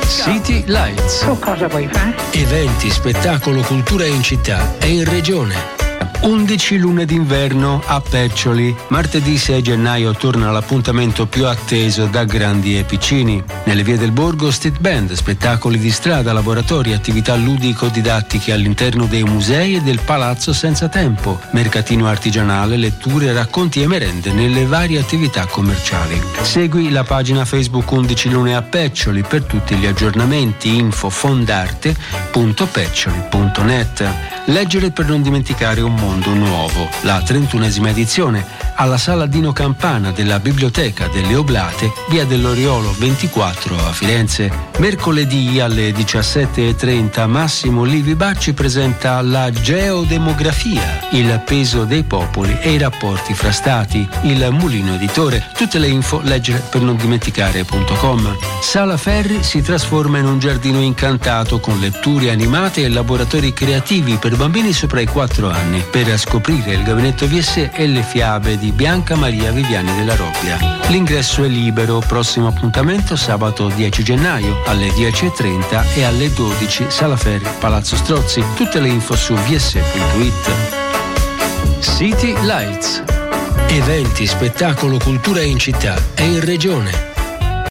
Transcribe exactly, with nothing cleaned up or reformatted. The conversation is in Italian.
City Lights. Tu cosa vuoi fare? Eventi, spettacolo, cultura in città e in regione. undici lune d'inverno a Peccioli. Martedì sei gennaio torna l'appuntamento più atteso da grandi e piccini. Nelle vie del borgo street band, spettacoli di strada, laboratori, attività ludico-didattiche all'interno dei musei e del Palazzo Senza Tempo, mercatino artigianale, letture, racconti e merende nelle varie attività commerciali. Segui la pagina Facebook undici lune a Peccioli per tutti gli aggiornamenti. Info fondarte punto peccioli punto net. Leggere per non dimenticare un mondo nuovo, la trentunesima edizione, alla Sala Dino Campana della Biblioteca delle Oblate, via dell'Oriolo ventiquattro a Firenze. Mercoledì alle diciassette e trenta Massimo Livi Bacci presenta la geodemografia, il peso dei popoli e i rapporti fra stati, il Mulino Editore. Tutte le info leggere per non dimenticare punto com. Sala Ferri si trasforma in un giardino incantato con letture animate e laboratori creativi per bambini sopra i quattro anni, per scoprire il gabinetto V S e le fiabe di Bianca Maria Viviani della Robbia. L'ingresso è libero. Prossimo appuntamento sabato dieci gennaio alle dieci e trenta e alle dodici, Sala Ferri, Palazzo Strozzi. Tutte le info su v s punto i t. City Lights. Eventi, spettacolo, cultura in città e in regione.